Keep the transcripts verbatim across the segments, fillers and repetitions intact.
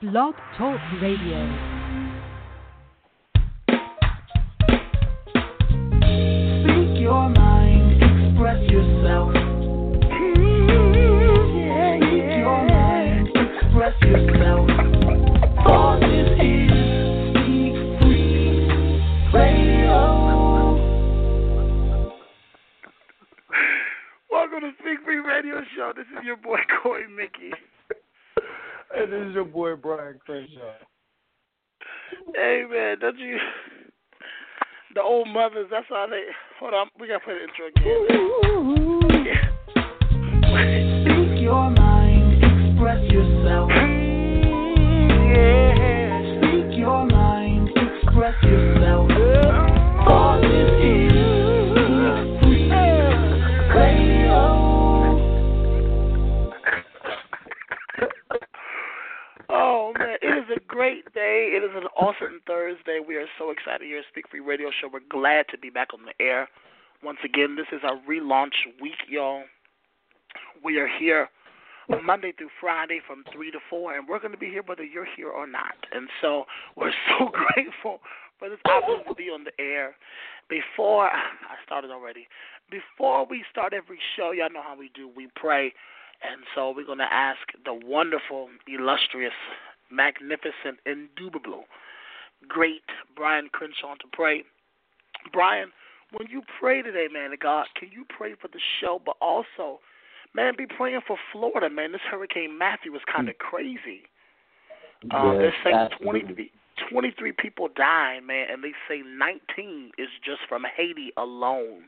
Blog Talk Radio. Speak your mind, express yourself. Yeah, Speak yeah. your mind, express yourself. All this is Speak Free Radio. Welcome to Speak Free Radio Show. This is your boy Corey Mickey. And this is your boy Brian Crenshaw. Hey man, don't you? The old mothers. That's how they. Hold on, we gotta play the intro again. Yeah. Speak your mind, express yourself. Yeah. Speak your mind, express yourself. All this is Speak Free Radio. Oh man, it is a great day. It is an awesome Thursday. We are so excited here at Speak Free Radio Show. We're glad to be back on the air once again. This is our relaunch week, y'all. We are here Monday through Friday from three to four, and we're going to be here whether you're here or not. And so we're so grateful for this opportunity to be on the air. Before I started already, before we start every show, y'all know how we do. We pray. And so we're going to ask the wonderful, illustrious, magnificent, indubitable, great Brian Crenshaw to pray. Brian, when you pray today, man of God, can you pray for the show, but also, man, be praying for Florida, man. This Hurricane Matthew is kind of crazy. Uh, Yes, they're saying absolutely. twenty, twenty-three people dying, man, and they say nineteen is just from Haiti alone.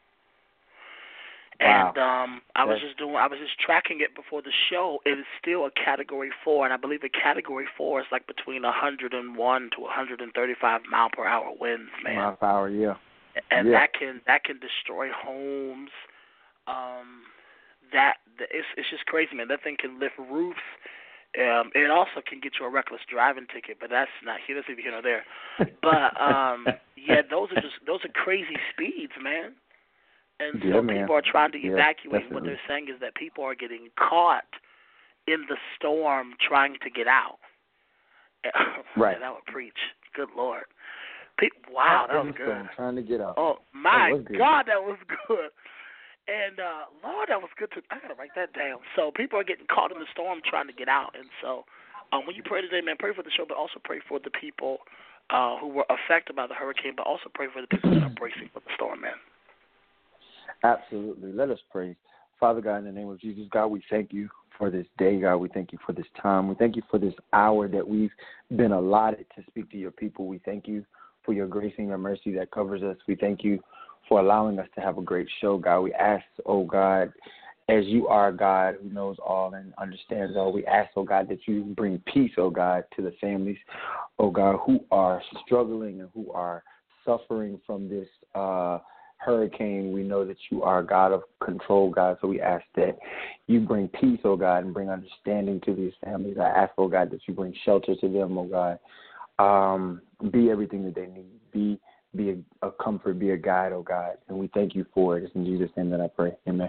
Wow. And um, I was That's- just doing, I was just tracking it before the show. It is still a Category Four, and I believe a Category Four is like between one hundred one to one hundred thirty-five mile per hour winds, man. Mile per hour, yeah. And Yeah. that can that can destroy homes. Um, that the, it's it's just crazy, man. That thing can lift roofs. Um, it also can get you a reckless driving ticket, but that's not here. That's either here or there. But um, yeah, those are just those are crazy speeds, man. And Yeah, so man. people are trying to Yeah, evacuate. What definitely. they're saying is that people are getting caught in the storm trying to get out. Right. Man, that would preach. Good Lord. Pe- wow, that In was the good. storm, trying to get out. Oh, my was good. God, that was good. And, uh, Lord, that was good too. I got to write that down. So people are getting caught in the storm trying to get out. And so um, when you pray today, man, pray for the show, but also pray for the people uh, who were affected by the hurricane, but also pray for the people that are bracing for the storm, man. Absolutely. Let us pray. Father God, in the name of Jesus, God, we thank you for this day, God. We thank you for this time. We thank you for this hour that we've been allotted to speak to your people. We thank you for your grace and your mercy that covers us. We thank you for allowing us to have a great show, God. We ask, oh God, as you are God who knows all and understands all, we ask, oh God, that you bring peace, oh God, to the families, oh God, who are struggling and who are suffering from this uh hurricane. We know that you are a God of control, God, so we ask that you bring peace, oh God, and bring understanding to these families. I ask, oh God, that you bring shelter to them, oh God. Um, be everything that they need. Be be a, a comfort, be a guide, oh God, and we thank you for it. It's in Jesus' name that I pray. Amen.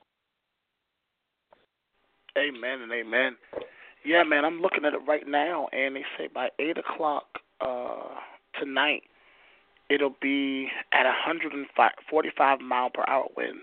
Amen and amen. Yeah, man, I'm looking at it right now, and they say by eight o'clock uh, tonight, it'll be at one hundred forty-five mile per hour winds.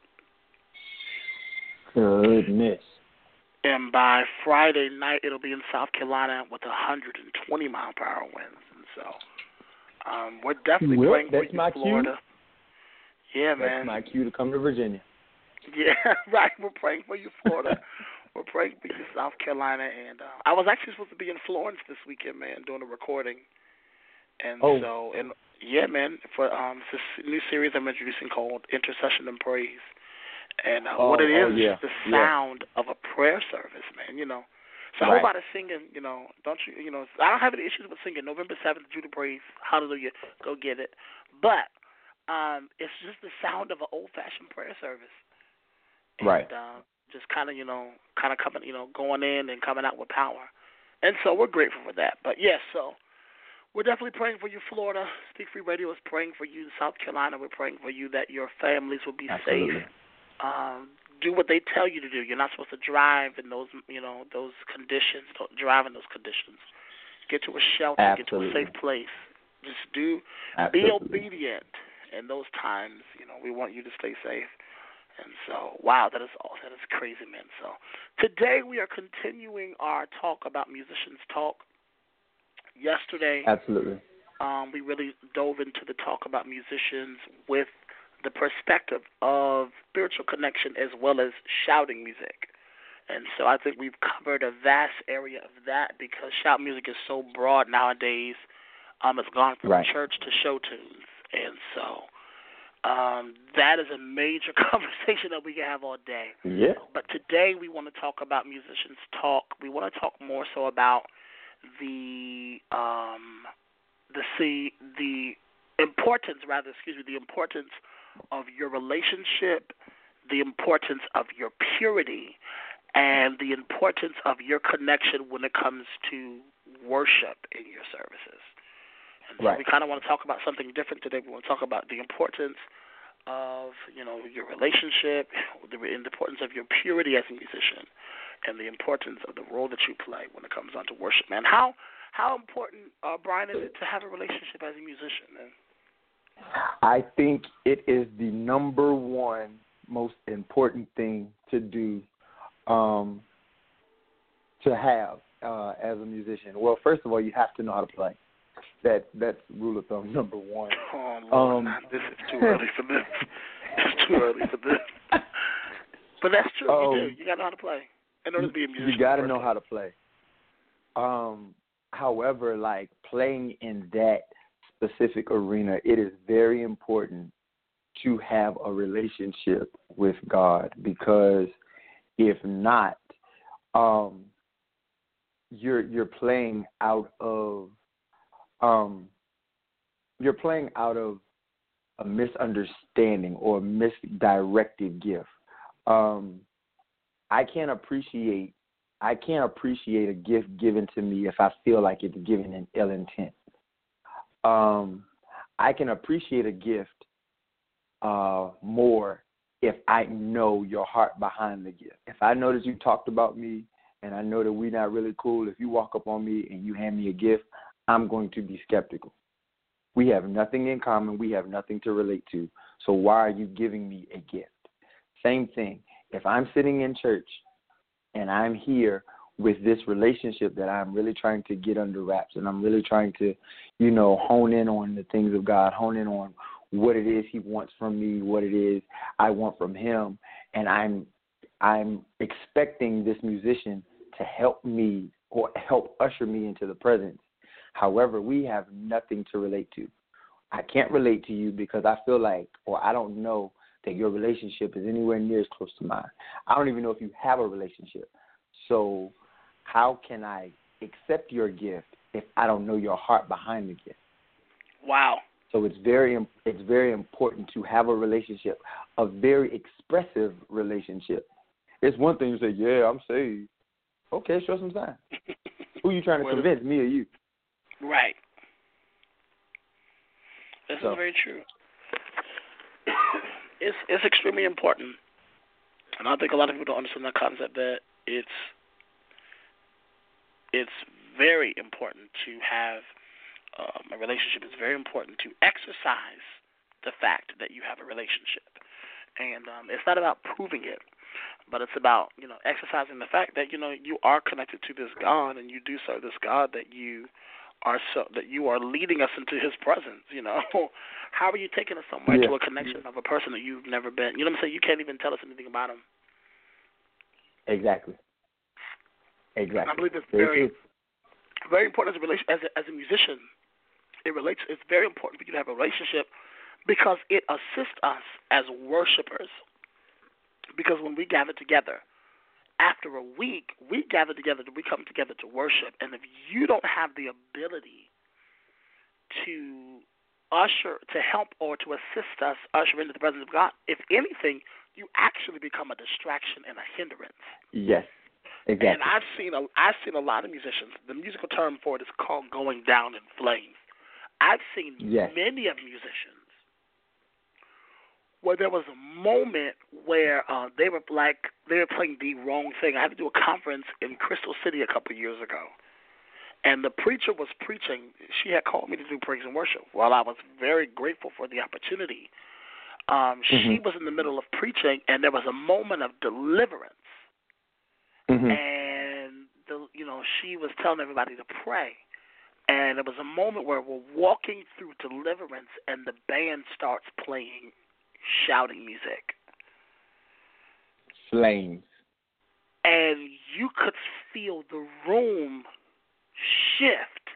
Goodness. And by Friday night, it'll be in South Carolina with one hundred twenty mile per hour winds. And so um, we're definitely Well, praying for that's you, my cue. Florida. Yeah, That's man. my cue to come to Virginia. Yeah, right. We're praying for you, Florida. We're praying for you, South Carolina. And uh, I was actually supposed to be in Florence this weekend, man, doing a recording. And Oh. so, and yeah, man, for um, this new series I'm introducing called Intercession and Praise. And uh, Oh, what it oh, is yeah, is the yeah. sound of a prayer service, man, you know. So a Right. whole lot of singing, you know, don't you, you know, I don't have any issues with singing. November seventh, Judah Praise, hallelujah, go get it. But um, it's just the sound of an old-fashioned prayer service. And, Right. uh, just kind of, you know, kind of coming, you know, going in and coming out with power. And so we're grateful for that. But, yes, so we're definitely praying for you, Florida. Speak Free Radio is praying for you, South Carolina. We're praying for you that your families will be Absolutely. safe. Um, do what they tell you to do. You're not supposed to drive in those, you know, those conditions. Don't drive in those conditions. Get to a shelter. Absolutely. Get to a safe place. Just do. Absolutely. Be obedient in those times. You know, we want you to stay safe. And so, wow, that is all. That is crazy, man. So today we are continuing our talk about musicians talk. Yesterday, Absolutely. um, we really dove into the talk about musicians with the perspective of spiritual connection as well as shouting music. And so I think we've covered a vast area of that because shout music is so broad nowadays. Um, it's gone from right. church to show tunes. And so um, that is a major conversation that we can have all day. Yeah. But today we want to talk about musicians talk. We want to talk more so about the um, the see the importance, rather, excuse me, the importance of your relationship, the importance of your purity, and the importance of your connection when it comes to worship in your services. And so right. we kind of want to talk about something different today. We want to talk about the importance of, you know, your relationship, the importance of your purity as a musician, and the importance of the role that you play when it comes on to worship, man. How how important, uh, Brian, is it to have a relationship as a musician, man? I think it is the number one most important thing to do, um, to have uh, as a musician. Well, first of all, you have to know how to play. That that's rule of thumb number one. Oh, Lord, um, this is too early for this. It's too early for this. But that's true. Um, you do. You got to know how to play in order to be a musician. You got to know how to play. Um, however, like playing in that specific arena, it is very important to have a relationship with God, because if not, um, you're you're playing out of um, you're playing out of a misunderstanding or a misdirected gift. Um, I can't appreciate I can't appreciate a gift given to me if I feel like it's given in ill intent. Um, I can appreciate a gift uh, more if I know your heart behind the gift. If I know that you talked about me and I know that we're not really cool, if you walk up on me and you hand me a gift, I'm going to be skeptical. We have nothing in common. We have nothing to relate to. So why are you giving me a gift? Same thing. If I'm sitting in church and I'm here with this relationship that I'm really trying to get under wraps, and I'm really trying to, you know, hone in on the things of God, hone in on what it is he wants from me, what it is I want from him, and I'm I'm expecting this musician to help me or help usher me into the presence. However, we have nothing to relate to. I can't relate to you because I feel like, or I don't know that your relationship is anywhere near as close to mine. I don't even know if you have a relationship. So how can I accept your gift if I don't know your heart behind the gift? Wow. So it's very it's very important to have a relationship, a very expressive relationship. It's one thing to say, yeah, I'm saved. Okay, show some sign. Who are you trying to well, convince, me or you? Right. This so. is very true. It's it's extremely important, and I think a lot of people don't understand that concept, that it's it's very important to have um, a relationship. It's very important to exercise the fact that you have a relationship, and um, it's not about proving it, but it's about, you know, exercising the fact that, you know, you are connected to this God, and you do serve this God, that you are so that you are leading us into his presence. You know, how are you taking us somewhere yeah. to a connection of a person that you've never been? You know what I'm saying? You can't even tell us anything about him. Exactly. Exactly. And I believe it's very, very, very important as a relation as a, as a musician. It relates. It's very important for you to have a relationship because it assists us as worshipers. Because when we gather together, after a week, we gather together, we come together to worship. And if you don't have the ability to usher, to help or to assist us usher into the presence of God, if anything, you actually become a distraction and a hindrance. Yes, exactly. And I've seen a, I've seen a lot of musicians. The musical term for it is called going down in flames. I've seen yes. many of musicians where there was a moment where uh, they were like they were playing the wrong thing. I had to do a conference in Crystal City a couple of years ago, and the preacher was preaching. She had called me to do praise and worship. Well, I was very grateful for the opportunity. Um, mm-hmm. She was in the middle of preaching, and there was a moment of deliverance. Mm-hmm. And the, you know, she was telling everybody to pray. And there was a moment where we're walking through deliverance, and the band starts playing shouting music. Flames. And you could feel the room shift.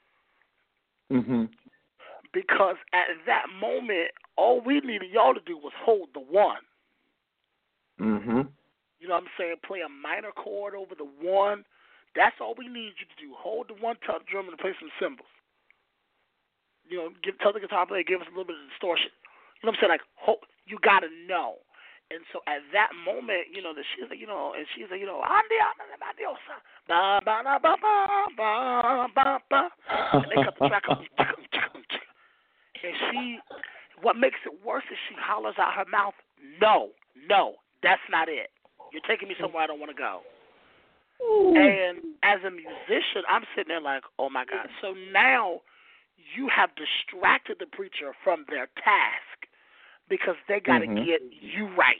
Mm-hmm. Because at that moment, all we needed y'all to do was hold the one. Mm-hmm. You know what I'm saying? Play a minor chord over the one. That's all we need you to do. Hold the one, tell the drummer to play some cymbals. You know, give, tell the guitar player, give us a little bit of distortion. You know what I'm saying? Like, hold, you got to know. And so at that moment, you know, that she's like, you know, and she's like, you know, Andi, Andi, Diosa, ba ba ba ba ba ba ba. And they cut the track up. And she, what makes it worse is she hollers out her mouth, no, no, that's not it. You're taking me somewhere I don't want to go. Ooh. And as a musician, I'm sitting there like, oh, my God. So now you have distracted the preacher from their task because they got to mm-hmm. get you right.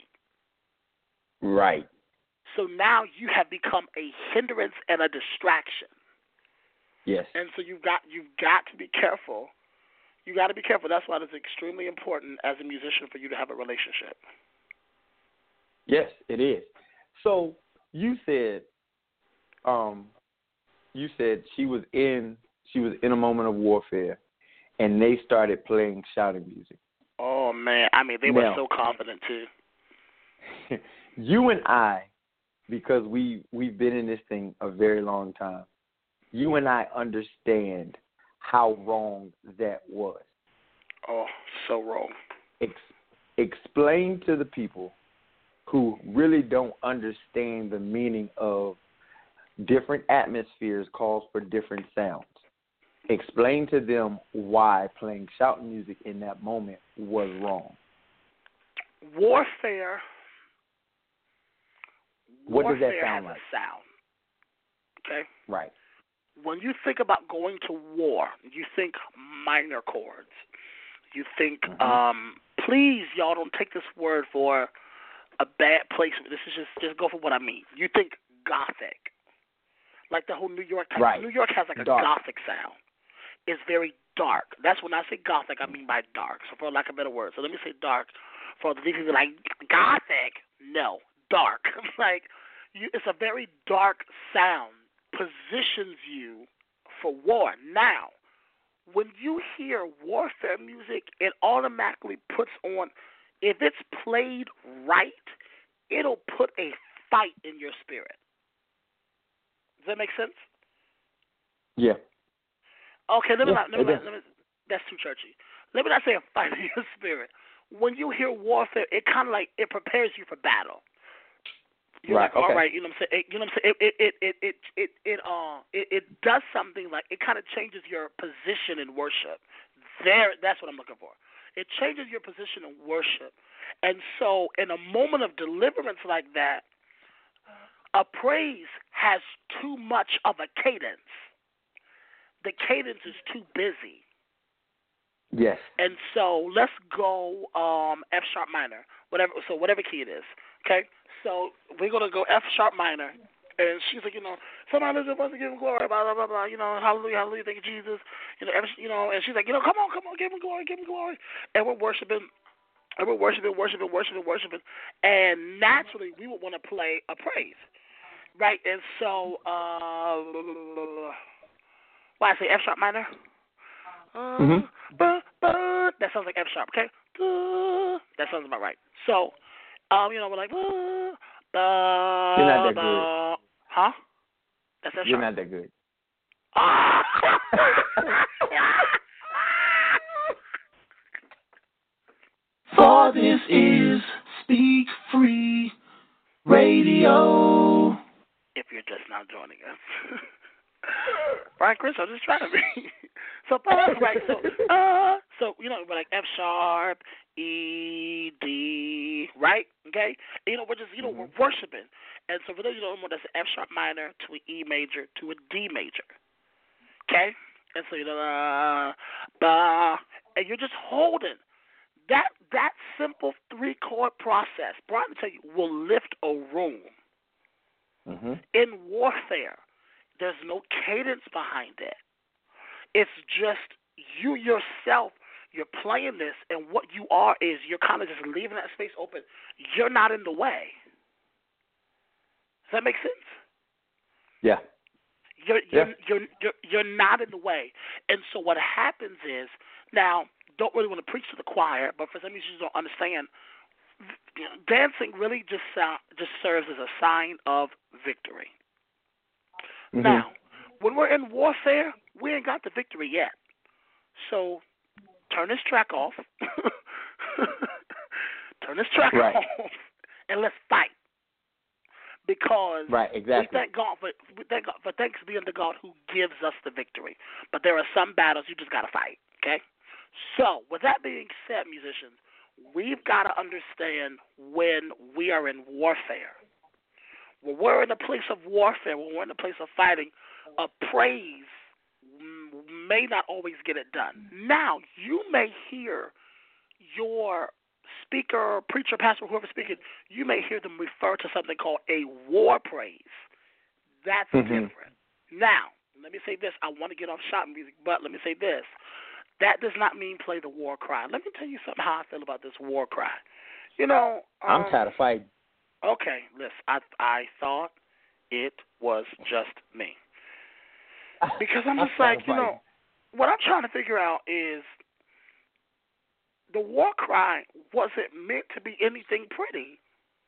Right. So now you have become a hindrance and a distraction. Yes. And so you've got you've got to be careful. You got to be careful. That's why it's extremely important as a musician for you to have a relationship. Yes, it is. So you said, um, you said she was in she was in a moment of warfare, and they started playing shouting music. Oh man, I mean they now, were so confident too. You and I, because we we've been in this thing a very long time. You and I understand how wrong that was. Oh, so wrong. Ex- explain to the people who really don't understand the meaning of different atmospheres calls for different sounds. Explain to them why playing shouting music in that moment was wrong. Warfare. What warfare does that sound has like? A sound. Okay? Right. When you think about going to war, you think minor chords. You think, mm-hmm. um, please, y'all don't take this word for a bad place. This is just, just go for what I mean. You think gothic. Like the whole New York type. Right. New York has like a dark. Gothic sound. It's very dark. That's when I say gothic, I mean by dark. So for lack of a better word. So let me say dark. For the people like, gothic. No, dark. Like, you, it's a very dark sound. Positions you for war. Now, when you hear warfare music, it automatically puts on, if it's played right, it'll put a fight in your spirit. Does that make sense? Yeah. Okay, let me, yeah, not, let, me not, let me that's too churchy. Let me not say a fight in your spirit. When you hear warfare, it kind of like, it prepares you for battle. You're right, like, all okay. right, you know what I'm saying? It, you know what I'm saying? It it it it it it uh it, it does something like it kind of changes your position in worship. There, that's what I'm looking for. It changes your position in worship, and so in a moment of deliverance like that, a praise has too much of a cadence. The cadence is too busy. Yes. And so let's go um, F sharp minor, whatever. So whatever key it is, okay. So we're gonna go F sharp minor, and she's like, you know, somebody lives up to give him glory, blah blah blah blah. You know, hallelujah, hallelujah, thank you Jesus. You know, every, you know, and she's like, you know, come on, come on, give him glory, give him glory. And we're worshiping, and we're worshiping, worshiping, worshiping, worshiping, and naturally we would want to play a praise, right? And so, uh, why I say F sharp minor? Uh, mm-hmm. but, but, that sounds like F sharp, okay? Uh, that sounds about right. So, um, you know, we're like, uh, uh, you're not that good. Huh? That's F sharp. You're not that good. For this is Speak Free Radio. If you're just now joining us. Brian Chris, I'm just trying to be. So, right, so, uh, so, you know, we're like F sharp, E, D, right? Okay? And, you know, we're just, you know, Mhm. we're worshiping. And so for those of you who don't know, that's an F sharp minor to an E major to a D major. Okay? And so, you know, uh, ba, and you're just holding. That that simple three chord process, Brian will tell you, will lift a room. Mhm. In warfare, there's no cadence behind it. It's just you yourself. You're playing this, and what you are is you're kind of just leaving that space open. You're not in the way. Does that make sense? Yeah. You're you're, Yeah. you're you're you're not in the way. And so what happens is, now, don't really want to preach to the choir, but for some reason you don't understand, dancing really just sound, just serves as a sign of victory. Mhm. Now, when we're in warfare, we ain't got the victory yet. So turn this track off. Turn this track Right. off, and let's fight. Because Right, exactly. we thank God for we thank God for thanks be unto God who gives us the victory. But there are some battles you just gotta fight. Okay? So with that being said, musicians, we've got to understand when we are in warfare. When we're in a place of warfare, when we're in a place of fighting, a praise may not always get it done. Now, you may hear your speaker, preacher, pastor, whoever's speaking, you may hear them refer to something called a war praise. That's Mhm. different. Now, let me say this. I want to get off shop music, but let me say this. That does not mean play the war cry. Let me tell you something how I feel about this war cry. You know, um, I'm tired of fighting. Okay, listen, I I thought it was just me. Because I'm just tired like, of you know, fighting. what I'm trying to figure out is the war cry wasn't meant to be anything pretty.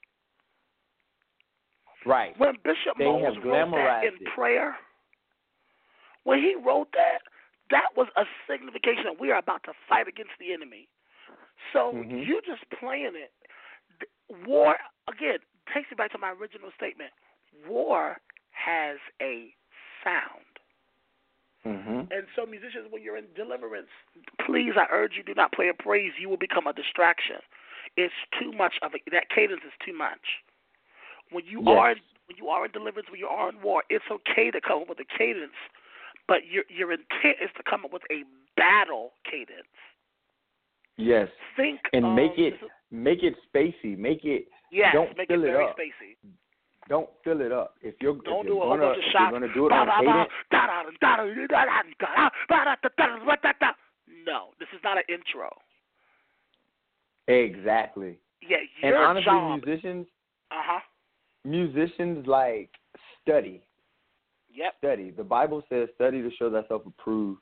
Right. When Bishop They Moses have wrote that in glamorized it. prayer, when he wrote that, that was a signification that we are about to fight against the enemy. So Mhm. you just playing it. War, again, takes me back to my original statement. War has a sound. Mhm. And so, musicians, when you're in deliverance, please, I urge you, do not play a praise. You will become a distraction. It's too much of a, that cadence is too much. When you Yes. are when you are in deliverance, when you are in war, it's okay to come up with a cadence, but your your intent is to come up with a battle cadence. Yes. Think And make of, it make it spacey. Make it yes, don't make fill it it very up. spacey. Don't fill it up. If you're Don't if do you're a whole gonna bunch of if shots. you're gonna do it on cadence, no, this is not an intro. exactly. Yeah, And your honestly, job. musicians Uh huh. musicians like study. Yep. Study. The Bible says study to show thyself approved.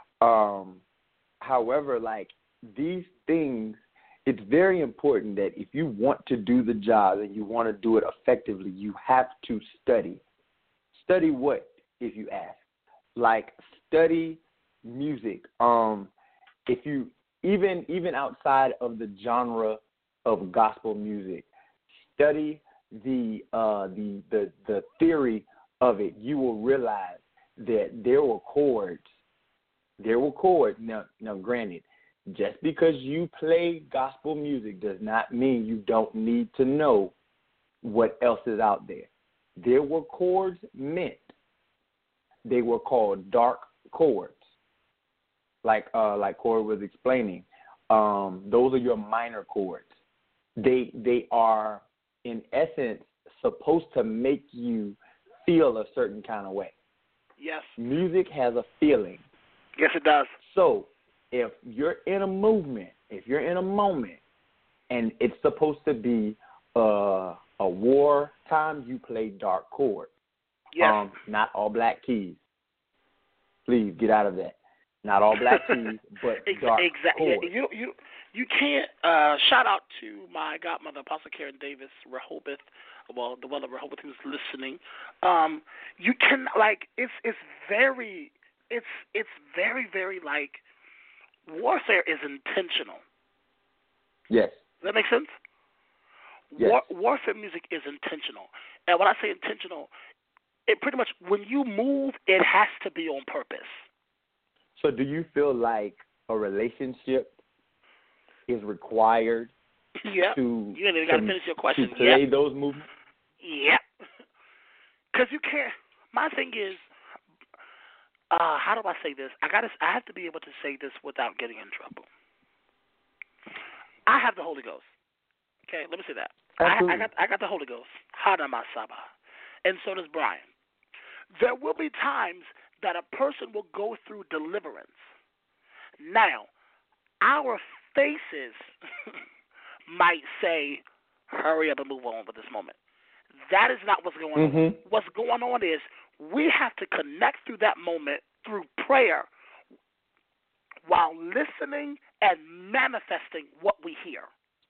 Um, however, like these things, it's very important that if you want to do the job and you want to do it effectively, you have to study. Study what, if you ask? Like study music. Um, if you even even outside of the genre of gospel music, study the uh, the the the theory of it. You will realize that there were chords. There were chords. Now, now, granted, just because you play gospel music does not mean you don't need to know what else is out there. There were chords meant. They were called dark chords, like uh, like Corey was explaining. Um, those are your minor chords. They they are in essence supposed to make you feel a certain kind of way. Yes. Music has a feeling. Yes, it does. So if you're in a movement, if you're in a moment, and it's supposed to be uh, a war time, you play dark chords. Yes. Um, not all black keys. Please get out of that. Not all black keys, but Ex- dark exactly. chords. You you you can't. Uh, shout out to my godmother, Apostle Karen Davis Rehoboth. Well, the one of Rehoboth who's listening. Um, you can like it's it's very it's it's very very like warfare is intentional. Yes. Does that make sense? Yes. War, warfare music is intentional, and when I say intentional, it pretty much when you move, it has to be on purpose. So do you feel like a relationship is required yep. to, you ain't even got to to, finish your question. to play yep. those movements? Yep. Because you can't. My thing is, uh, how do I say this? I gotta. I have to be able to say this without getting in trouble. I have the Holy Ghost. Okay, let me say that. I, I got. I got the Holy Ghost. Hadamasaba, and so does Brian. There will be times that a person will go through deliverance. Now, our faces might say, hurry up and move on with this moment. That is not what's going mm-hmm. on. What's going on is we have to connect through that moment through prayer while listening and manifesting what we hear.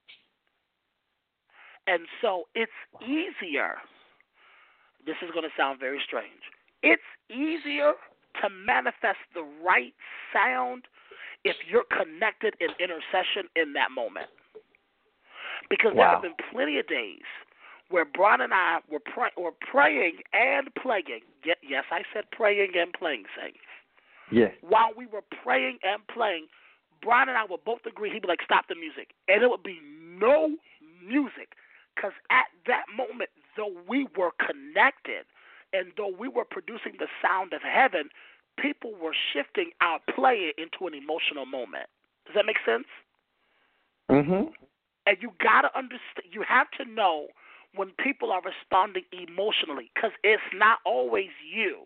And so it's easier. This is going to sound very strange. It's easier to manifest the right sound if you're connected in intercession in that moment. Because wow. there have been plenty of days where Brian and I were, pray- were praying and playing. Yes, I said praying and playing, saints. Yes. While we were praying and playing, Brian and I would both agree. He'd be like, stop the music. And it would be no music. Because at that moment, though we were connected and though we were producing the sound of heaven, people were shifting our play into an emotional moment. Does that make sense? Mm-hmm. And you got to understand, you have to know when people are responding emotionally because it's not always you.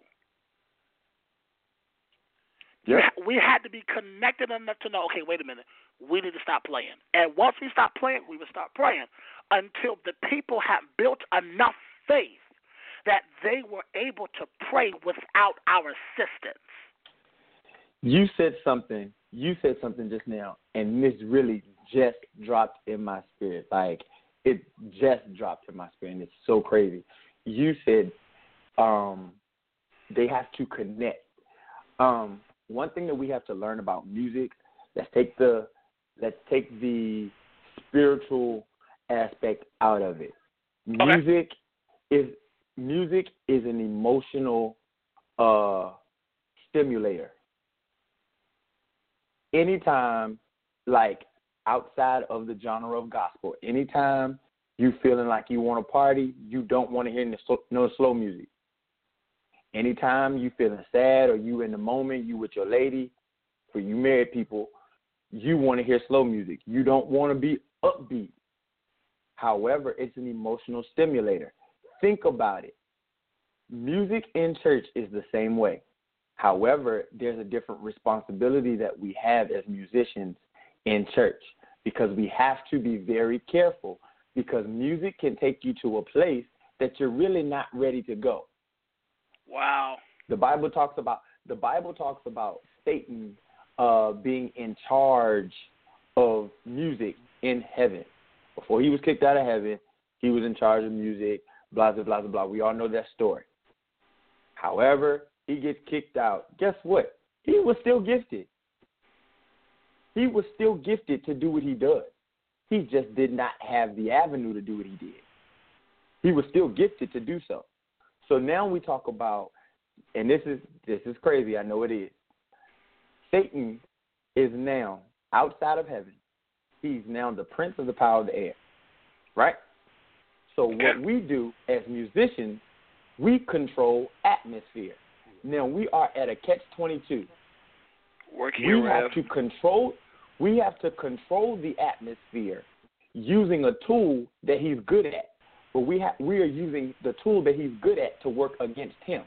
Yep. We had to be connected enough to know, okay, wait a minute, we need to stop playing. And once we stopped playing, we would stop praying until the people had built enough faith that they were able to pray without our assistance. You said something, you said something just now, and this really just dropped in my spirit. Like, it just dropped in my spirit, and it's so crazy. You said um, they have to connect. Um, one thing that we have to learn about music, let's take the let's take the spiritual aspect out of it. Okay. Music is music is an emotional uh, stimulator. Anytime, like outside of the genre of gospel, anytime you feeling like you want to party, you don't want to hear no, no slow music. Anytime you feeling sad or you in the moment, you with your lady, for you married people, you want to hear slow music. You don't want to be upbeat. However, it's an emotional stimulator. Think about it. Music in church is the same way. However, there's a different responsibility that we have as musicians in church because we have to be very careful because music can take you to a place that you're really not ready to go. Wow. The Bible talks about the Bible talks about Satan uh, being in charge of music in heaven. Before he was kicked out of heaven, he was in charge of music, blah, blah, blah, blah, blah. We all know that story. However, he gets kicked out. Guess what? He was still gifted. He was still gifted to do what he does. He just did not have the avenue to do what he did. He was still gifted to do so. So now we talk about, and this is this is crazy, I know it is. Satan is now outside of heaven. He's now the prince of the power of the air, right? So what we do as musicians, we control atmosphere. Now we are at a catch twenty-two. Work here, we have to control. We have to control the atmosphere using a tool that he's good at. But we ha- we are using the tool that he's good at to work against him.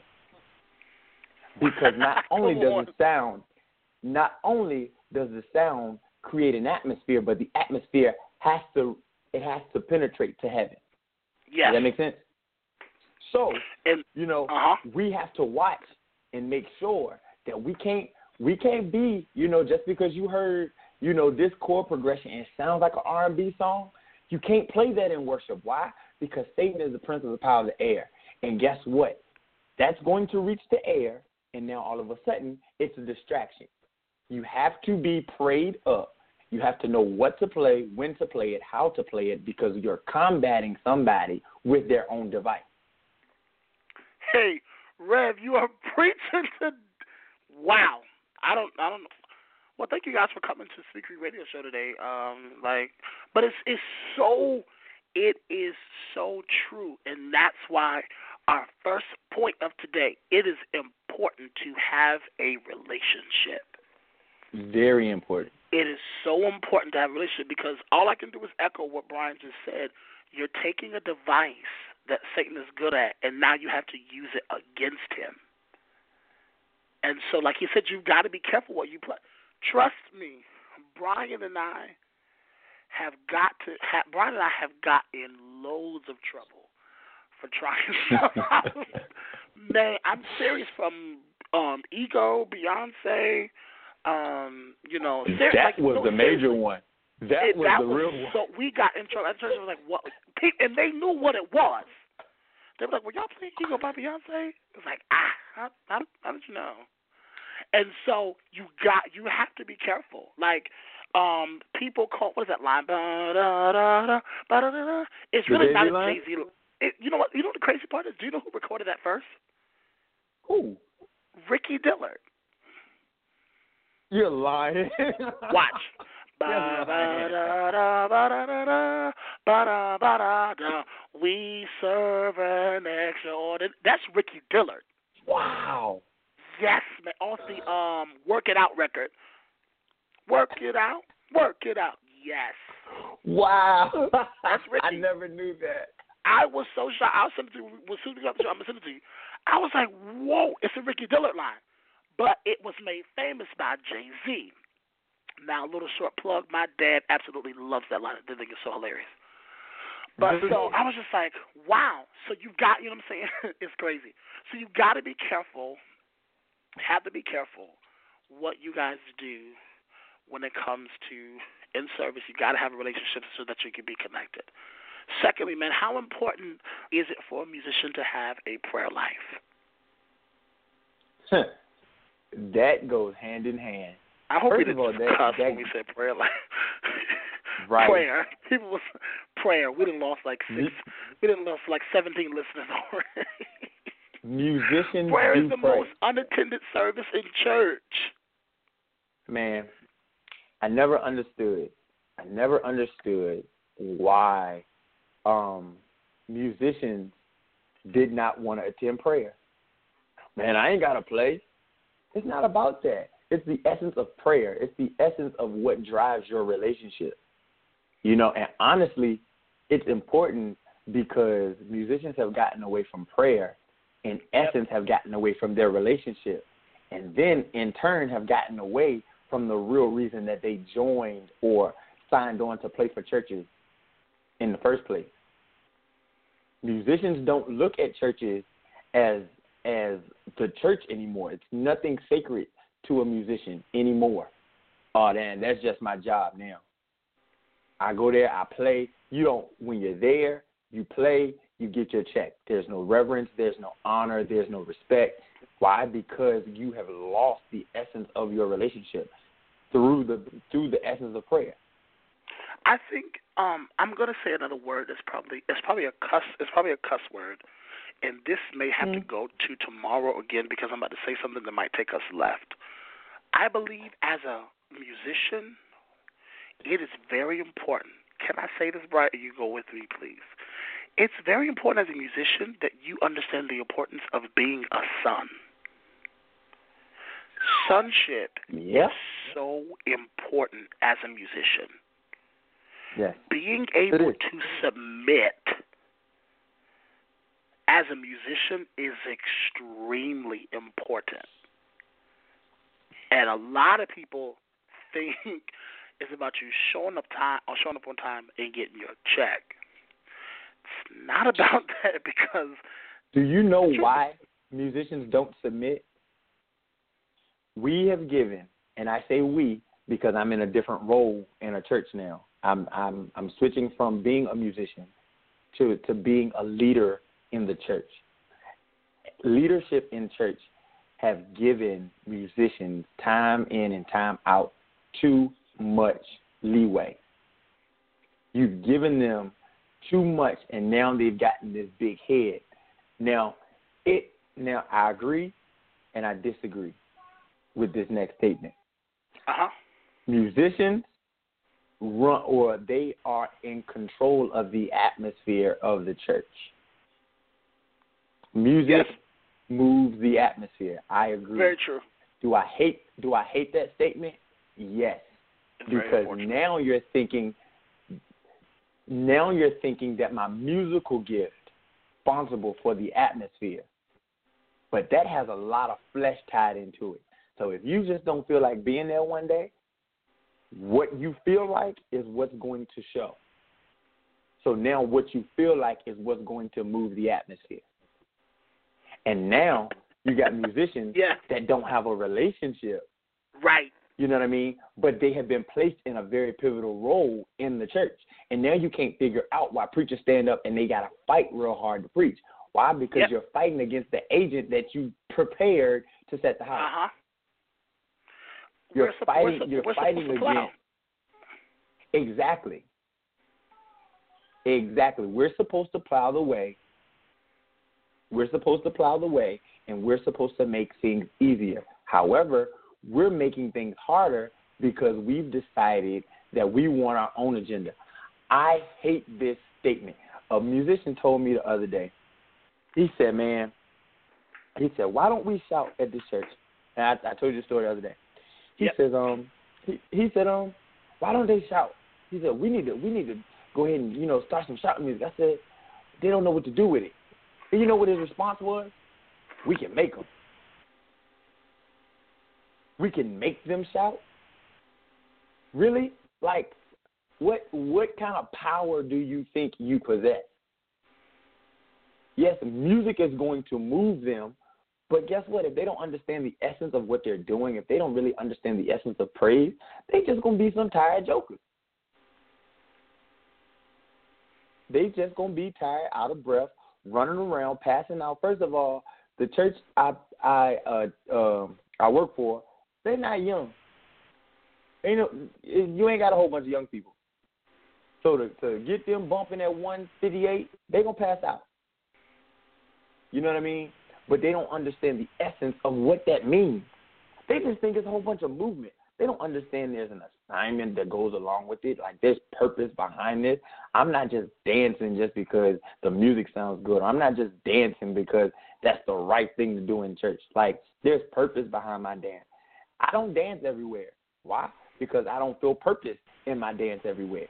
Because not only does the sound, not only does the sound create an atmosphere, but the atmosphere has to it has to penetrate to heaven. Yes. Does that make sense? So, and, you know, uh-huh. we have to watch and make sure that we can't we can't be, you know, just because you heard, you know, this chord progression and it sounds like an R and B song, you can't play that in worship. Why? Because Satan is the prince of the power of the air. And guess what? That's going to reach the air, and now all of a sudden, it's a distraction. You have to be prayed up. You have to know what to play, when to play it, how to play it, because you're combating somebody with their own device. Hey, Rev, you are preaching to. Wow, I don't, I don't know. Well, thank you guys for coming to Speak Free Radio Show today. Um, like, but it's it's so it is so true, and that's why our first point of today. It is important to have a relationship. Very important. It is so important to have a relationship because all I can do is echo what Brian just said. You're taking a device that Satan is good at, and now you have to use it against him. And so, like he said, you've got to be careful what you play. Trust me, Brian and I have got to. Have, Brian and I have got in loads of trouble for trying stuff out. Man, I'm serious. From um, Ego, Beyonce, um, you know, serious, that like, was no, the major seriously. one. That It, was that the was real one. So we got in trouble. That church was like, what? And they knew what it was. They were like, well, y'all playing Ego by Beyonce? It was like, ah, how, how, how did you know? And so you got, you have to be careful. Like, um, people call, what is that line? Ba-da-da-da, ba-da-da-da. It's really not a Jay-Z. It, you know what? You know what the crazy part is? Do you know who recorded that first? Who? Ricky Dillard. You're lying. Watch. Ba-da-da-da-ba-da-da-da, ba-da-ba-da-da. We serve an extraordinary. That's Ricky Dillard. Wow. Yes, man. Off the um, Work It Out record. Work it out. Work it out. Yes. Wow. That's Ricky. I never knew that. I was so shocked. I'll send it to you. As soon as we got the show, I'm going to send it to you. I was like, whoa, it's a Ricky Dillard line. But it was made famous by Jay-Z. Now, a little short plug. My dad absolutely loves that line. I think it's so hilarious. But so I was just like, wow. So you got, you know what I'm saying? It's crazy. So you got to be careful, have to be careful what you guys do when it comes to in service. You got to have a relationship so that you can be connected. Secondly, man, how important is it for a musician to have a prayer life? That goes hand in hand. I hope First we didn't all, that, cuss that, when we said prayer life. Right. Prayer. People was prayer. We didn't lost like six. We didn't lost like seventeen listeners already. Musicians prayer do is the pray. most unattended service in church. Man, I never understood. I never understood why um, musicians did not want to attend prayer. Man, I ain't got to play. It's not about that. It's the essence of prayer. It's the essence of what drives your relationship. You know, and honestly, it's important because musicians have gotten away from prayer, in essence have gotten away from their relationship, and then in turn have gotten away from the real reason that they joined or signed on to play for churches in the first place. Musicians don't look at churches as as the church anymore. It's nothing sacred to a musician anymore. Oh, damn, that's just my job now. I go there, I play. You don't, when you're there, you play, you get your check. There's no reverence, there's no honor, there's no respect. Why? Because you have lost the essence of your relationship through the through the essence of prayer. I think um, I'm going to say another word that's probably it's probably a cuss it's probably a cuss word, and this may have mm. to go to tomorrow again because I'm about to say something that might take us left. I believe as a musician, it is very important. Can I say this, Brian? You go with me, please. It's very important as a musician that you understand the importance of being a son. Sonship yep. is so important as a musician. Yes. Being able to submit as a musician is extremely important. And a lot of people think it's about you showing up time or showing up on time and getting your check. It's not about that because do you know why musicians don't submit? We have given, and I say we because I'm in a different role in a church now. I'm I'm I'm switching from being a musician to, to being a leader in the church. Leadership in church have given musicians time in and time out too much leeway. You've given them too much, and now they've gotten this big head. Now, it now I agree and I disagree with this next statement. Uh-huh. musicians run, or they are in control of the atmosphere of the church. Music Yes. moves the atmosphere. I agree. Very true. Do I hate do I hate that statement? Yes. It's very Because unfortunate. now you're thinking now you're thinking that my musical gift is responsible for the atmosphere. But that has a lot of flesh tied into it. So if you just don't feel like being there one day, what you feel like is what's going to show. So now what you feel like is what's going to move the atmosphere. And now you got musicians Yeah. that don't have a relationship, Right. you know what I mean? But they have been placed in a very pivotal role in the church. And now you can't figure out why preachers stand up and they got to fight real hard to preach. Why? Because Yep. you're fighting against the agent that you prepared to set the house. Uh-huh. You're we're, supp- fighting. we're, supp- You're we're fighting supposed to plow. against. Exactly. Exactly. We're supposed to plow the way. We're supposed to plow the way, and we're supposed to make things easier. However, we're making things harder because we've decided that we want our own agenda. I hate this statement. A musician told me the other day. He said, "Man," he said, "why don't we shout at this church?" And I, I told you the story the other day. He Yep. says, "Um, he, he said, um, why don't they shout?" He said, "We need to, we need to go ahead and you know start some shouting music." I said, "They don't know what to do with it." And you know what his response was? "We can make them. We can make them shout." Really? Like, what what kind of power do you think you possess? Yes, music is going to move them, but guess what? If they don't understand the essence of what they're doing, if they don't really understand the essence of praise, they just going to be some tired jokers. They just going to be tired, out of breath, running around, passing out. First of all, the church I I uh, uh, I work for, they're not young. Ain't no, you ain't got a whole bunch of young people. So to, to get them bumping at one fifty-eight, they're going to pass out. You know what I mean? But they don't understand the essence of what that means. They just think it's a whole bunch of movement. They don't understand there's an assignment that goes along with it. Like, there's purpose behind this. I'm not just dancing just because the music sounds good. I'm not just dancing because that's the right thing to do in church. Like, there's purpose behind my dance. I don't dance everywhere. Why? Because I don't feel purpose in my dance everywhere.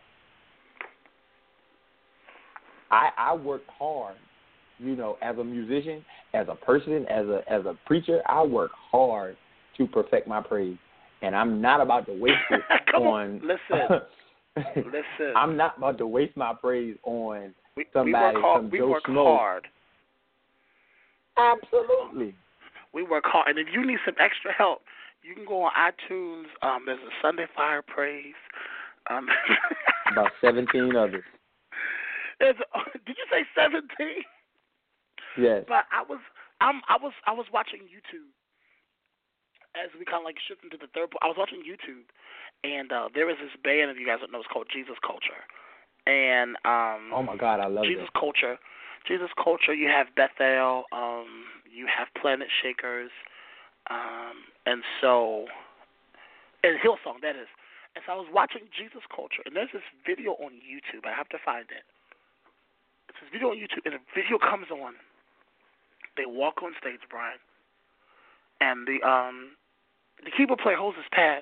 I, I work hard, you know, as a musician, as a person, as a as a preacher. I work hard to perfect my praise, and I'm not about to waste it Come on. on. Listen. Listen. I'm not about to waste my praise on we, somebody, we work hard. some We Joe work Schmo. hard. Absolutely. We work hard, and if you need some extra help, you can go on iTunes. Um, there's a Sunday Fire Praise. Um, About seventeen others. there's a, did you say seventeen? Yes. But I was, I'm, I was, I was watching YouTube as we kind of like shift into the third. I was watching YouTube, and uh, there is this band, if you guys don't know, it's called Jesus Culture, and um, Oh my God, I love Jesus it. Culture. Jesus Culture. You have Bethel. Um, you have Planet Shakers, um, and so, and Hillsong. That is. And so I was watching Jesus Culture, and there's this video on YouTube. I have to find it. It's this video on YouTube, and the video comes on. They walk on stage, Brian, and the um the keyboard player holds his pad.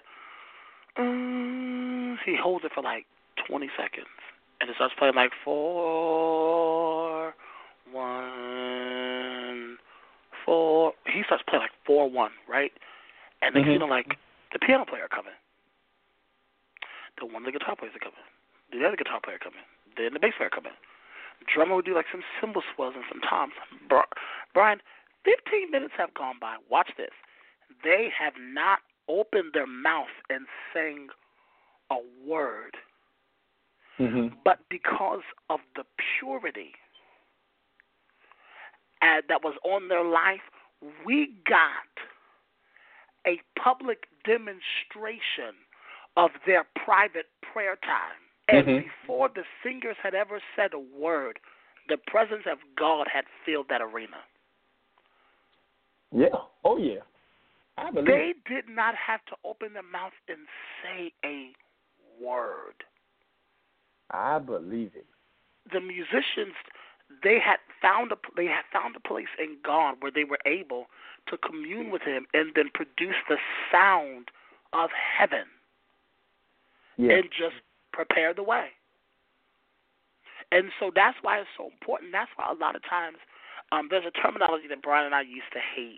Um, he holds it for like twenty seconds, and it starts playing like four, one, four. He starts playing like four, one, right? And next Mhm. you know, like the piano player coming, the one of the guitar players are coming, the other guitar player coming, then the bass player coming. Drummer would do like some cymbal swells and some toms. Brian, fifteen minutes have gone by. Watch this. They have not opened their mouth and sang a word. Mm-hmm. But because of the purity uh, that was on their life, we got a public demonstration of their private prayer time. And Mhm. before the singers had ever said a word, the presence of God had filled that arena. Yeah. Oh yeah. I believe They did not have to open their mouth and say a word. I believe it. The musicians, they had found a they had found a place in God where they were able to commune with Him and then produce the sound of heaven Yeah. and just prepare the way. And so that's why it's so important. That's why a lot of times um, there's a terminology that Brian and I used to hate.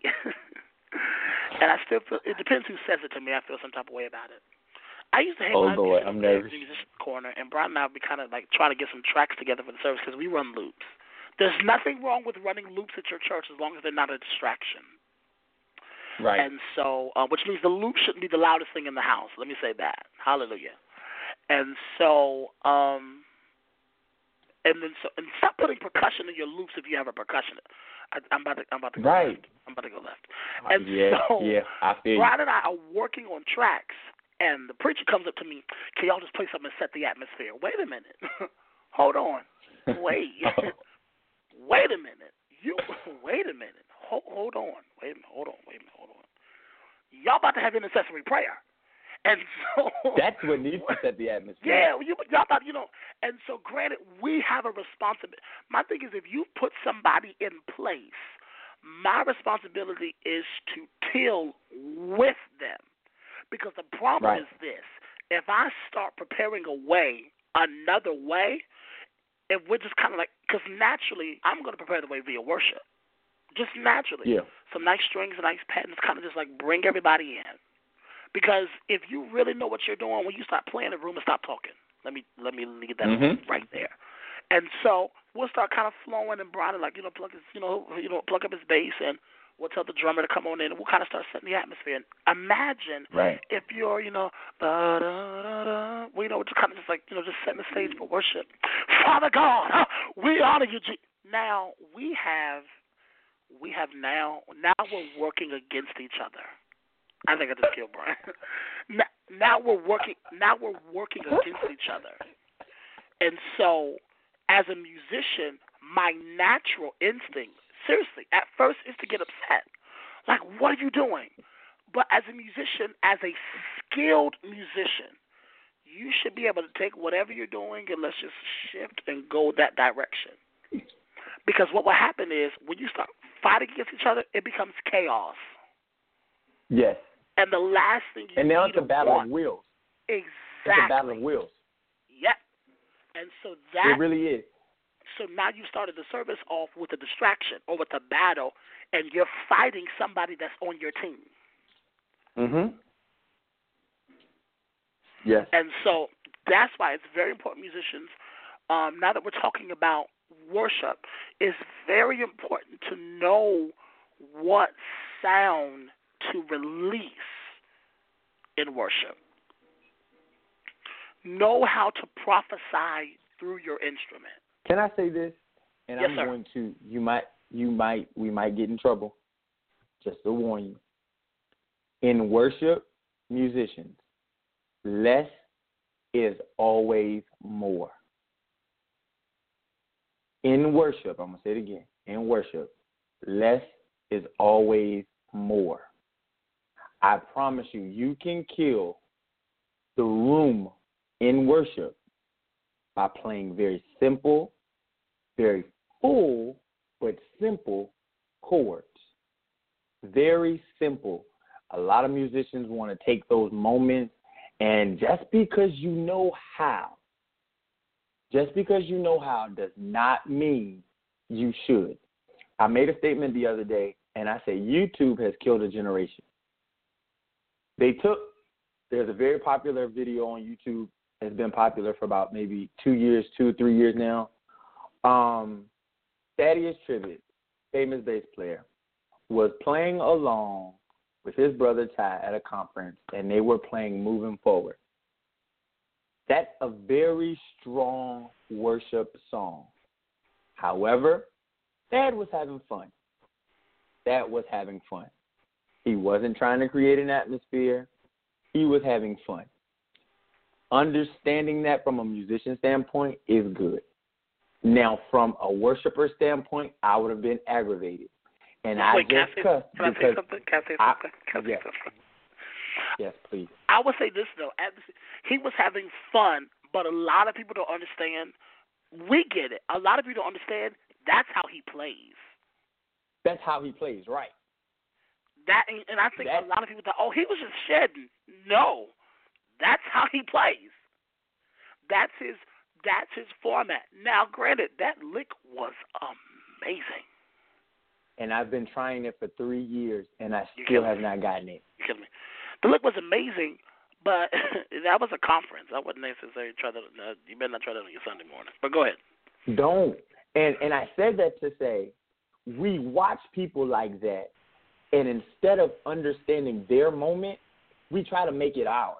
And I still feel, it depends who says it to me, I feel some type of way about it. I used to hate Oh, when I Lord, used to I'm be in nervous. the musician corner, and Brian and I would be kind of like trying to get some tracks together for the service because we run loops. There's nothing wrong with running loops at your church as long as they're not a distraction. Right. And so, uh, which means the loop shouldn't be the loudest thing in the house. Let me say that. Hallelujah. And so, um, and then so, and stop putting percussion in your loops if you have a percussionist. I, I'm about to, I'm about to go Right. left. I'm about to go left. And yeah, so, yeah, I feel you. Brian and I are working on tracks, and the preacher comes up to me. Can y'all just play something and set the atmosphere? Wait a minute. Hold on. Wait. Wait a minute. You wait a minute. Hold, hold on. Wait a minute. Hold on. Wait a minute. Hold on. Y'all about to have intercessory prayer. And so That's what needs to set the atmosphere. Yeah, you, y'all thought, you know. And so, granted, we have a responsibility. My thing is, if you put somebody in place, my responsibility is to till with them. Because the problem Right. is this: if I start preparing a way, another way, if we're just kind of like, because naturally, I'm going to prepare the way via worship, just naturally. Yeah. Some nice strings, nice patterns, kind of just like bring everybody in. Because if you really know what you're doing, when you start playing the room and stop talking, let me let me leave that Mhm. right there. And so we'll start kind of flowing and Brian like you know plug his you know you know plug up his bass and we'll tell the drummer to come on in and we'll kind of start setting the atmosphere. And imagine Right. if you're you know da da da da, well, you know just kind of just like you know just setting the stage for worship. Father God, huh, we honor you. G-. Now we have we have now now we're working against each other. I think I just killed Brian. Now, now we're working. Now we're working against each other, and so as a musician, my natural instinct, seriously, at first, is to get upset. Like, what are you doing? But as a musician, as a skilled musician, you should be able to take whatever you're doing and let's just shift and go that direction. Because what will happen is when you start fighting against each other, it becomes chaos. Yes. And the last thing you And now need it's a to battle want, of wills. exactly. It's a battle of wills. Yep. And so that It really is. so now you started the service off with a distraction or with a battle, and you're fighting somebody that's on your team. Mhm. Yes. And so that's why it's very important, musicians. Um, now that we're talking about worship, it's very important to know what sound to release in worship. Know how to prophesy through your instrument. Can I say this? And Yes, I'm sir. going to. You might. You might. We might get in trouble. Just to warn you. In worship, musicians, less is always more. In worship, I'm going to say it again. In worship, less is always more. I promise you, you can kill the room in worship by playing very simple, very full, but simple chords. Very simple. A lot of musicians want to take those moments, and just because you know how, just because you know how does not mean you should. I made a statement the other day, and I said YouTube has killed a generation. They took, there's a very popular video on YouTube. It's been popular for about maybe two years, two, three years now. Um, Thaddeus Tribbett, famous bass player, was playing along with his brother Ty at a conference, and they were playing Moving Forward. That's a very strong worship song. However, Thad was having fun. Thad was having fun. He wasn't trying to create an atmosphere. He was having fun. Understanding that from a musician standpoint is good. Now, from a worshiper standpoint, I would have been aggravated. And I Wait, just can I say, cussed can I say because something? Can I say I, something? Can I say yes, something? yes, please. I would say this though. At the, he was having fun, but a lot of people don't understand. We get it. A lot of people don't understand. That's how he plays. That's how he plays, right? That and I think that, a lot of people thought, oh, he was just shedding. No, that's how he plays. That's his. That's his format. Now, granted, that lick was amazing. And I've been trying it for three years, and I You're still killing have me. not gotten it. You're kidding me. The lick was amazing, but that was a conference. I wouldn't necessarily try that. Uh, you better not try that on your Sunday morning. But go ahead. Don't. And and I said that to say, we watch people like that, and instead of understanding their moment, we try to make it ours.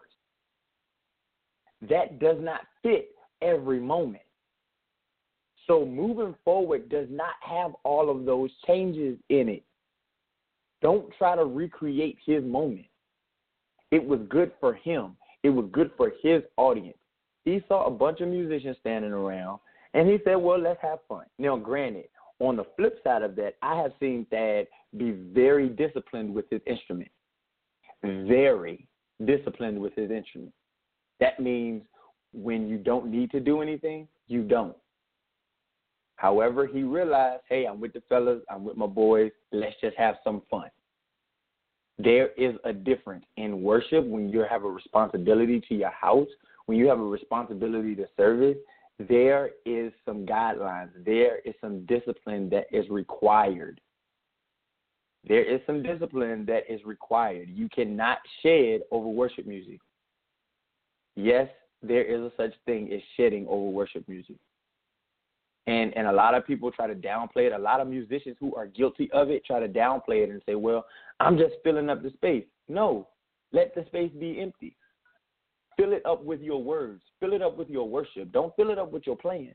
That does not fit every moment. So moving forward does not have all of those changes in it. Don't try to recreate his moment. It was good for him. It was good for his audience. He saw a bunch of musicians standing around, and he said, well, let's have fun. Now, granted, on the flip side of that, I have seen Thad be very disciplined with his instrument. Very disciplined with his instrument. That means when you don't need to do anything, you don't. However, he realized, hey, I'm with the fellas, I'm with my boys, let's just have some fun. There is a difference in worship when you have a responsibility to your house, when you have a responsibility to service. There is some guidelines. There is some discipline that is required. There is some discipline that is required. You cannot shed over worship music. Yes, there is a such thing as shedding over worship music. And and a lot of people try to downplay it. A lot of musicians who are guilty of it try to downplay it and say, well, I'm just filling up the space. No, let the space be empty. Fill it up with your words. Fill it up with your worship. Don't fill it up with your playing.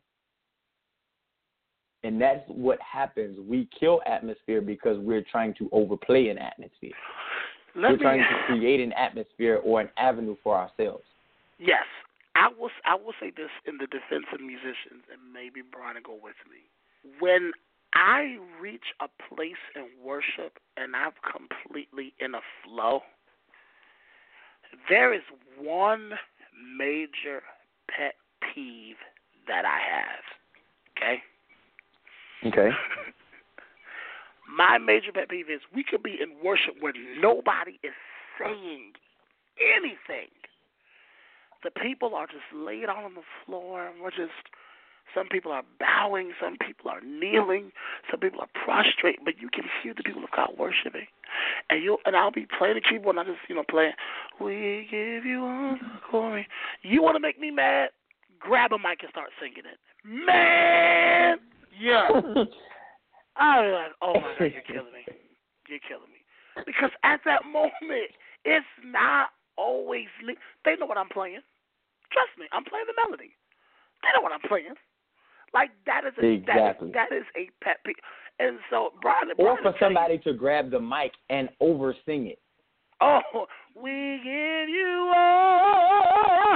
And that's what happens. We kill atmosphere because we're trying to overplay an atmosphere. Let we're me, trying to create an atmosphere or an avenue for ourselves. Yes. I will, I will say this in the defense of musicians, and maybe Brian will go with me. When I reach a place in worship and I'm completely in a flow, there is one major pet peeve that I have, okay? Okay. My major pet peeve is we could be in worship where nobody is saying anything. The people are just laid out on the floor, and we're just, some people are bowing, some people are kneeling, some people are prostrate, but you can hear the people of God worshiping. And you and I'll be playing the keyboard, and I just, you know, playing, we give you all the glory. You want to make me mad? Grab a mic and start singing it. Man! Yeah. I was like, oh, my God, you're killing me. You're killing me. Because at that moment, it's not always, le- they know what I'm playing. Trust me, I'm playing the melody. They know what I'm playing. Like, that is a, exactly. that, is, that is a pet peeve. And so, Brian, or Brian for somebody to grab the mic and over-sing it. Oh, we give you all.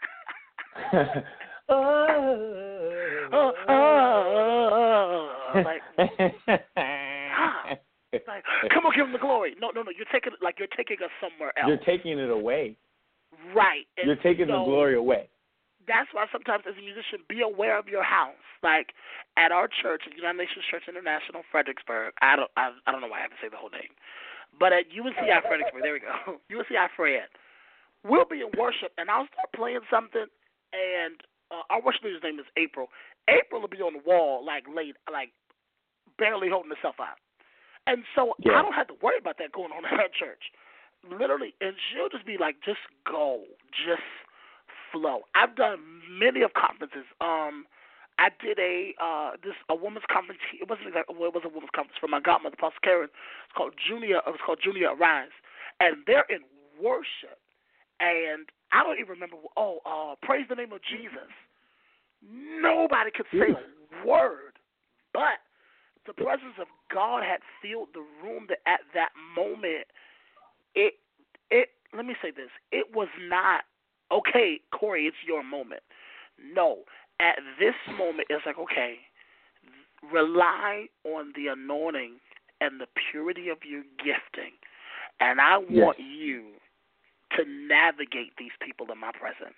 oh, oh, oh, oh. Like, ah. Like, come on, give him the glory. No, no, no. You're taking it like you're taking us somewhere else. You're taking it away. Right. And you're taking so, the glory away. That's why sometimes as a musician, be aware of your house. Like at our church, at United Nations Church International, Fredericksburg. I don't, I, I don't know why I have to say the whole name, but at U N C I Fredericksburg, there we go. U N C I Fred. We'll be in worship, and I'll start playing something, and uh, our worship leader's name is April. April will be on the wall, like late, like barely holding herself out. And so yeah. I don't have to worry about that going on in our church. Literally, and she'll just be like, just go, just flow. I've done many of conferences. Um, I did a uh, this a women's conference. It wasn't exactly, well, it was a women's conference for my godmother, Pastor Karen. It's called Junior. It was called Junior Arise, and they're in worship. And I don't even remember. Oh, uh, praise the name of Jesus. Nobody could say a word, but the presence of God had filled the room. That at that moment, it it. Let me say this: it was not okay, Corey. It's your moment. No, at this moment, it's like okay, rely on the anointing and the purity of your gifting. And I Yes. want you to navigate these people in my presence.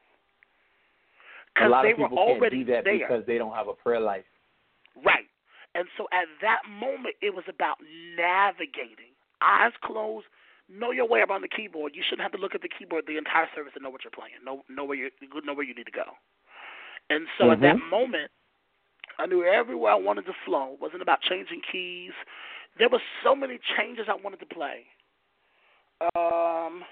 A Because lot they of were people can't already do that there. because they don't have a prayer life. Right. And so at that moment, it was about navigating. Eyes closed, know your way around the keyboard. You shouldn't have to look at the keyboard the entire service to know what you're playing. Know, know, where, you know where you need to go. And so Mm-hmm. at that moment, I knew everywhere I wanted to flow. It wasn't about changing keys. There were so many changes I wanted to play. Um,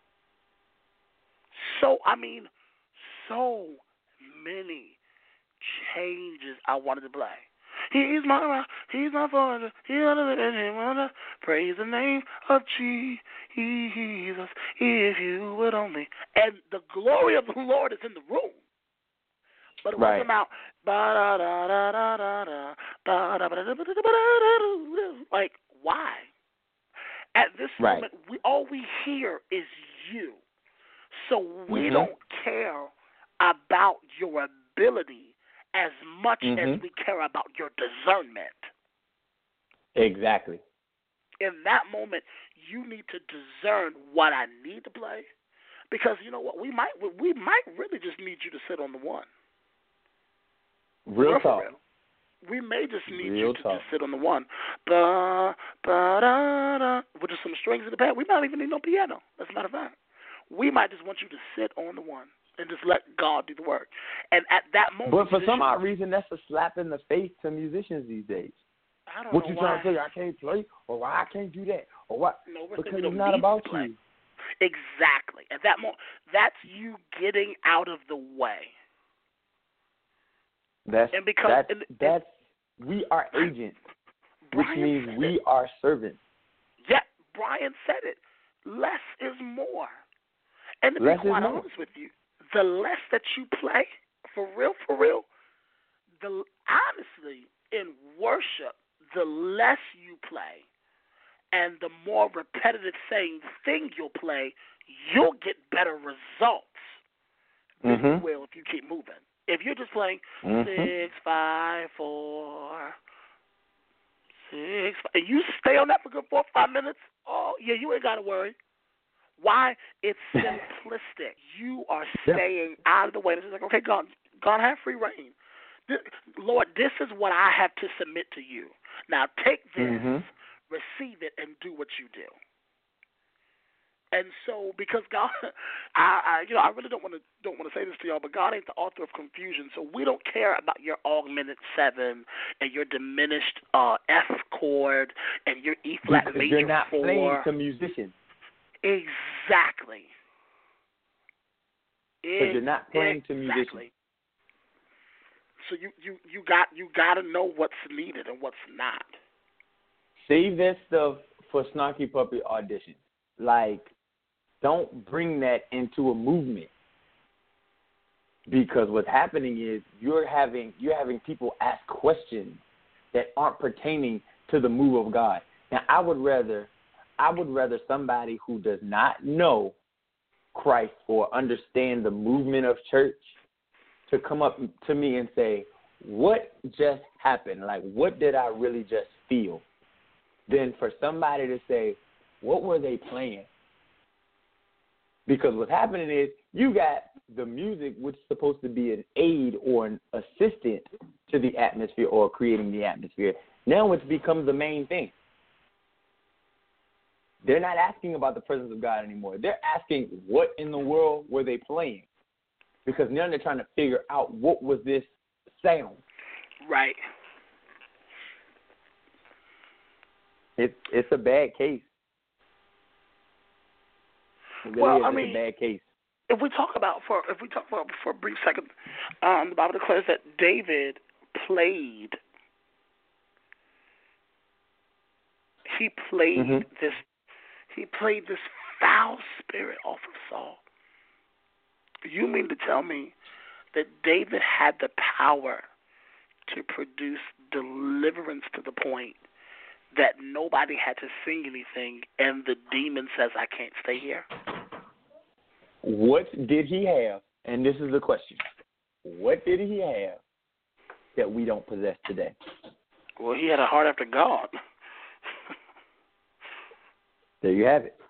so, I mean, so many changes I wanted to play. He's my rock, he's my father, he's my praise the name of Jesus, if you would only. And the glory of the Lord is in the room. But it Right. wasn't about ba-da-da-da-da-da-da, ba-da-ba-da-ba-da-ba-da-da. Like, why? At this Right. moment, we all we hear is you. So we Mm-hmm. don't care about your ability as much Mm-hmm. as we care about your discernment. Exactly. In that moment, you need to discern what I need to play, because you know what, we might we might really just need you to sit on the one. Real Real for talk. real. We may just need Real you to talk. just sit on the one, ba ba da da, with just some strings in the pad. We might even need no piano. As a matter of fact, we might just want you to sit on the one and just let God do the work. And at that moment, But for some musicians- odd reason, that's a slap in the face to musicians these days. I don't What know you why. trying to say? I can't play, or why I can't do that, or what? No, we're Because saying we it's don't not need about to play. you. Exactly. At that moment, that's you getting out of the way. That's And because that's and, that's we are agents, which Brian means said we it. are servants. Yeah, Brian said it. Less is more. And to Less be is quite more. honest with you, the less that you play, for real, for real, the honestly, in worship, the less you play and the more repetitive same thing you'll play, you'll get better results than you Mhm. will if you keep moving. If you're just playing Mhm. six, five, four, six, five, and you stay on that for a good four or five minutes, oh, yeah, you ain't got to worry. Why? It's simplistic. You are Yeah. staying out of the way. It's like, okay, God, God have free reign. This, Lord, this is what I have to submit to you. Now take this, Mhm. receive it, and do what you do. And so, because God, I, I, you know, I really don't want to don't want to say this to y'all, but God ain't the author of confusion. So we don't care about your augmented seven and your diminished uh, F chord and your E flat Because major you're not four. playing to musicians. Exactly. Because you're not playing to musicians. Exactly. So you, you, you got you got to know what's needed and what's not. Save that stuff for Snarky Puppy auditions. Like, don't bring that into a movement. Because what's happening is you're having you're having people ask questions that aren't pertaining to the move of God. Now, I would rather I would rather somebody who does not know Christ or understand the movement of church to come up to me and say, what just happened? Like, what did I really just feel? Then for somebody to say, what were they playing? Because what's happening is you got the music, which is supposed to be an aid or an assistant to the atmosphere or creating the atmosphere. Now it becomes the main thing. They're not asking about the presence of God anymore. They're asking what in the world were they playing? Because now they're trying to figure out what was this sound. Right. It's it's a bad case. It really Well, is. I It's mean, a bad case. If we talk about for if we talk about for a brief second, um, the Bible declares that David played. He played Mhm. this. He played this foul spirit off of Saul. You mean to tell me that David had the power to produce deliverance to the point that nobody had to sing anything, and the demon says, "I can't stay here"? What did he have? And this is the question. What did he have that we don't possess today? Well, he had a heart after God. There you have it.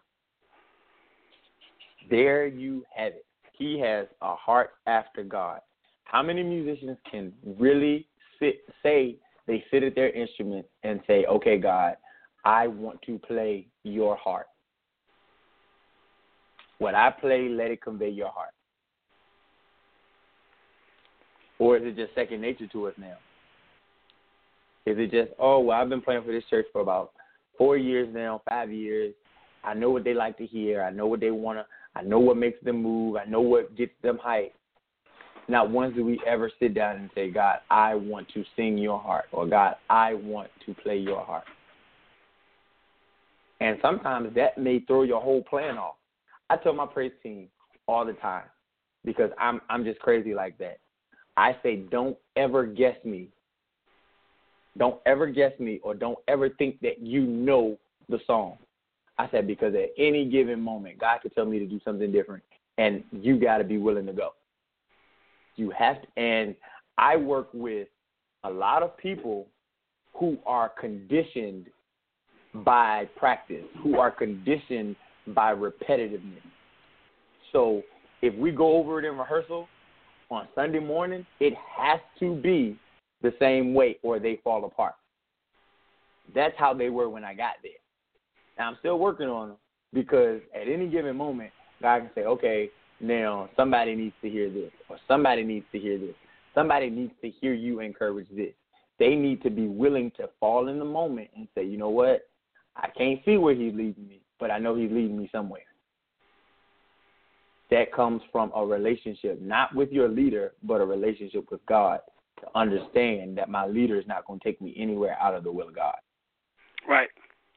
There you have it. He has a heart after God. How many musicians can really sit, say they sit at their instrument and say, okay, God, I want to play your heart. What I play, let it convey your heart. Or is it just second nature to us now? Is it just, oh, well, I've been playing for this church for about four years now, five years. I know what they like to hear. I know what they want to, I know what makes them move. I know what gets them hyped. Not once do we ever sit down and say, God, I want to sing your heart, or God, I want to play your heart. And sometimes that may throw your whole plan off. I tell my praise team all the time, because I'm I'm just crazy like that. I say, don't ever guess me. Don't ever guess me, or don't ever think that you know the song. I said, because at any given moment, God could tell me to do something different, and you got to be willing to go. You have to, and I work with a lot of people who are conditioned by practice, who are conditioned by repetitiveness. So if we go over it in rehearsal on Sunday morning, it has to be the same way or they fall apart. That's how they were when I got there. Now, I'm still working on them, because at any given moment, God can say, okay, now somebody needs to hear this, or somebody needs to hear this. Somebody needs to hear you encourage this. They need to be willing to fall in the moment and say, you know what, I can't see where he's leading me, but I know he's leading me somewhere. That comes from a relationship, not with your leader, but a relationship with God, to understand that my leader is not going to take me anywhere out of the will of God. Right.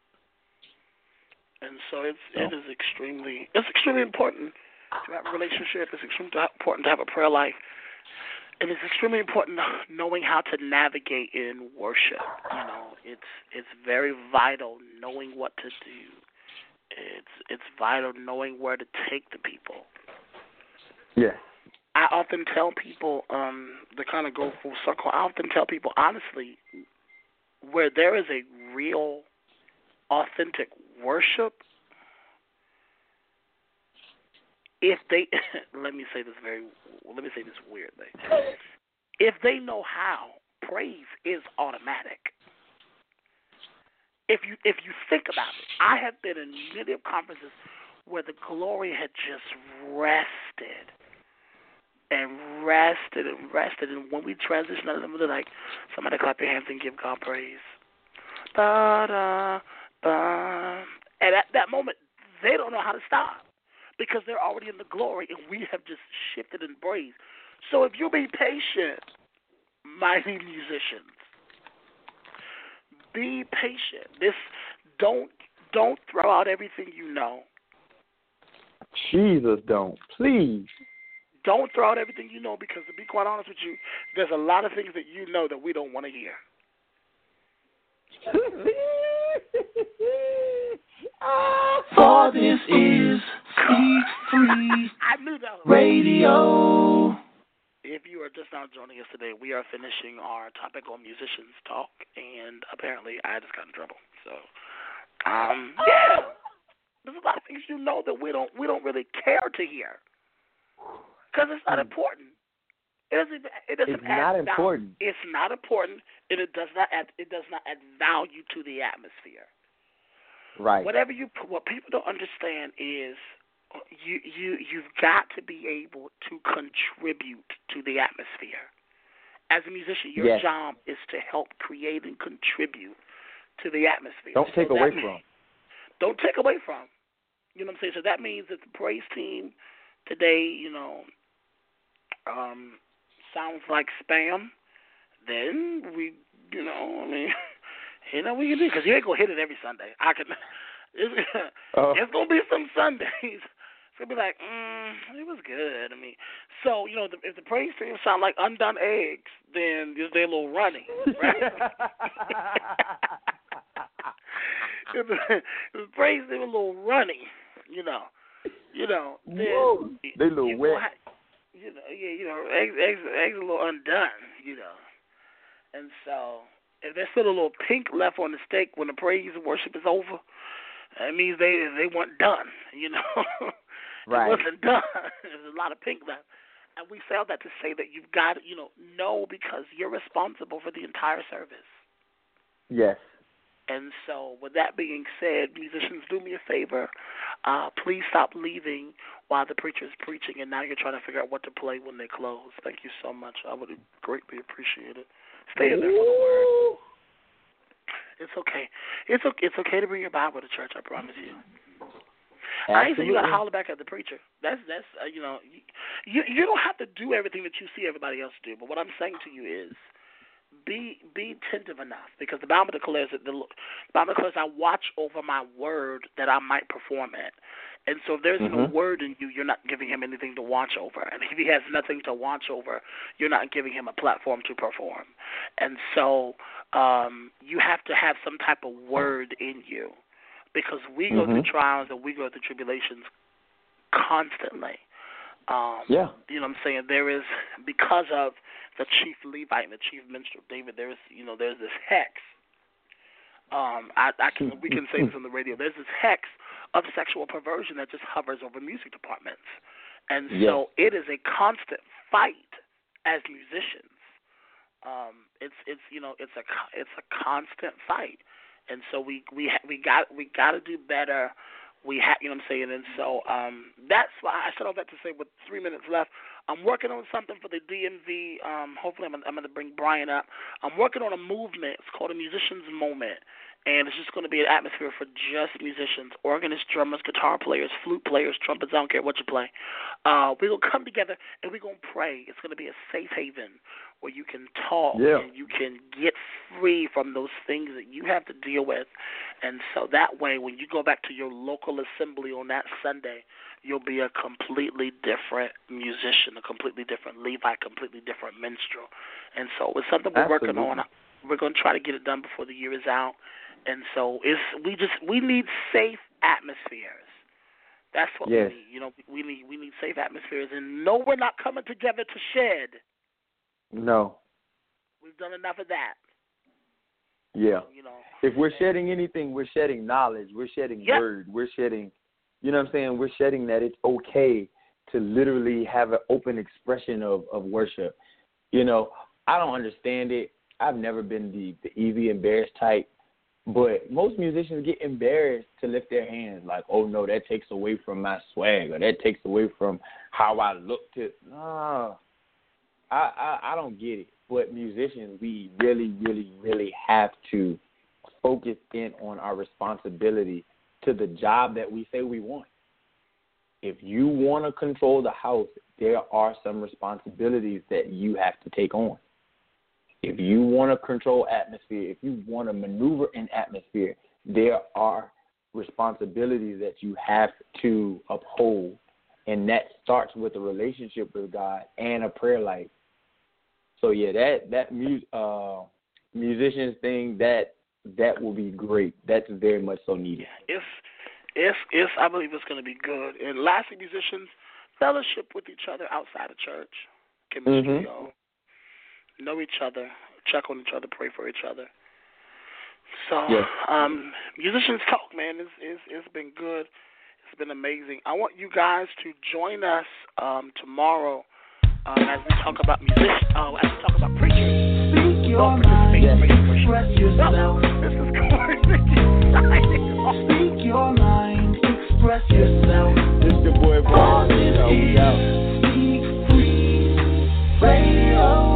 And so it's so. it is extremely it's extremely important to have a relationship. It's extremely important to have a prayer life. And it's extremely important knowing how to navigate in worship. You know, it's it's very vital knowing what to do. It's it's vital knowing where to take the people. Yeah. I often tell people, um, to kind of go full circle, I often tell people, honestly, where there is a real, authentic worship, if they, let me say this very, let me say this weird thing. If they know how, praise is automatic. If you if you think about it, I have been in many of conferences where the glory had just rested and rested and rested, and when we transition out of them, they're like, somebody clap your hands and give God praise. Da da da. And at that moment, they don't know how to stop, because they're already in the glory, and we have just shifted in praise. So if you be patient, mighty musicians, be patient. This don't don't throw out everything you know. Jesus, don't. Please. Don't throw out everything you know, because to be quite honest with you, there's a lot of things that you know that we don't want to hear. For this is Speak Free I knew that was Radio. If you are just now joining us today, we are finishing our topic on musicians talk, and apparently I just got in trouble. So, um, yeah, there's a lot of things you know that we don't we don't really care to hear, because it's not important. It doesn't. It doesn't It's add not value. important. It's not important, and it does not add. It does not add value to the atmosphere. Right. Whatever you, what people don't understand is, you you you've got to be able to contribute to the atmosphere. As a musician, your yes. job is to help create and contribute to the atmosphere. Don't take so away means, from. Don't take away from. You know what I'm saying? So that means that the praise team today, you know, um, sounds like spam. Then we, you know, I mean, you know, we can do, because you ain't gonna hit it every Sunday. I can. It's, uh, it's gonna be some Sundays. It's gonna be like, mm, it was good. I mean, so you know, the, if the praise team sound like undone eggs, then they're a little runny, right? if, the, if the praise team a little runny, you know, you know, then Whoa, they a little you wet. Have, you know, yeah, you know, eggs, eggs, eggs a little undone, you know, and so if there's still a little pink left on the steak when the praise and worship is over, That means they they weren't done, you know. Right. It wasn't done. There's a lot of pink left. And we say all that to say that you've got to, you know, know because you're responsible for the entire service. Yes. And so with that being said, musicians, do me a favor. Uh, please stop leaving while the preacher is preaching, and now you're trying to figure out what to play when they close. Thank you so much. I would greatly appreciate it. Stay in there for the word. It's okay. It's okay. It's okay to bring your Bible to church. I promise you. Absolutely. I ain't saying you gotta holler back at the preacher. That's that's uh, you know you you don't have to do everything that you see everybody else do. But what I'm saying to you is be be attentive enough, because the Bible declares that the, the Bible declares I watch over my word that I might perform it. And so if there's mm-hmm. no word in you, you're not giving him anything to watch over. And if he has nothing to watch over, you're not giving him a platform to perform. And so um, you have to have some type of word in you, because we go mm-hmm. through trials and we go through tribulations constantly. Um, yeah. You know what I'm saying? There is, because of the chief Levite and the chief minstrel David, there is, you know, there's this hex. Um, I, I can, we can say this on the radio. There's this hex of sexual perversion that just hovers over music departments. And yes. so it is a constant fight as musicians. Um, it's, it's, you know, it's a, it's a constant fight. And so we, we, ha- we got, we got to do better. We have, you know what I'm saying? And so um, that's why I said all that to say with three minutes left, I'm working on something for the D M V. Um, hopefully I'm, I'm going to bring Brian up. I'm working on a movement. It's called a Musician's Moment. And it's just going to be an atmosphere for just musicians, organists, drummers, guitar players, flute players, trumpets, I don't care what you play. Uh, we're going to come together and we're going to pray. It's going to be a safe haven where you can talk yeah. and you can get free from those things that you have to deal with. And so that way, when you go back to your local assembly on that Sunday, you'll be a completely different musician, a completely different Levite, completely different minstrel. And so it's something we're Absolutely. working on. We're going to try to get it done before the year is out. And so it's we just we need safe atmospheres. That's what yes. we need. You know, we need we need safe atmospheres. And no, we're not coming together to shed. No. We've done enough of that. Yeah. You know, if we're shedding anything, we're shedding knowledge. We're shedding yep. word. We're shedding, you know what I'm saying? We're shedding that it's okay to literally have an open expression of, of worship. You know, I don't understand it. I've never been the, the Evie embarrassed type. But most musicians get embarrassed to lift their hands, like, oh, no, that takes away from my swag, or that takes away from how I look to. No, I, I, I don't get it. But musicians, we really, really, really have to focus in on our responsibility to the job that we say we want. If you want to control the house, there are some responsibilities that you have to take on. If you want to control atmosphere, if you want to maneuver in atmosphere, there are responsibilities that you have to uphold, and that starts with a relationship with God and a prayer life. So yeah, that that mu- uh, musicians thing that that will be great. That's very much so needed. It's it's it's I believe it's going to be good. And lastly, musicians, fellowship with each other outside of church, chemistry, mm-hmm. know each other, check on each other, pray for each other. So, yes. um, musicians talk, man. It's, it's it's been good. It's been amazing. I want you guys to join us um, tomorrow um, as we talk about musicians. Uh, as we talk about preachers. Speak your Don't participate in praise and mind, worship. express yourself. This is Corey Mickey. Speak your mind, express yourself. This is the boy, boy. All this Yo, we is out. Speak Free Radio.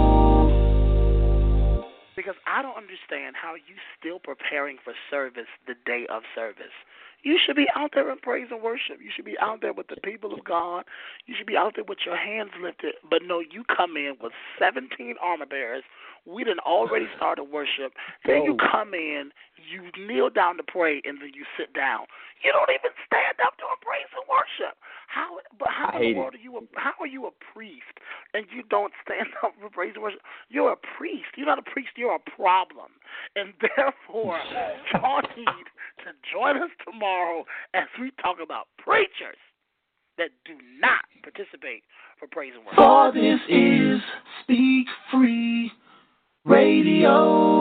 Because I don't understand how you still preparing for service the day of service. You should be out there in praise and worship. You should be out there with the people of God. You should be out there with your hands lifted. But no, you come in with seventeen armor bearers. We done already started worship. Then you come in, you kneel down to pray, and then you sit down. You don't even stand up during praise and worship. How? But how in the world are you? A, how are you a priest and you don't stand up for praise and worship? You're a priest. You're not a priest. You're a problem. And therefore, y'all need to join us tomorrow as we talk about preachers that do not participate for praise and worship. For this is Speak Free Radio.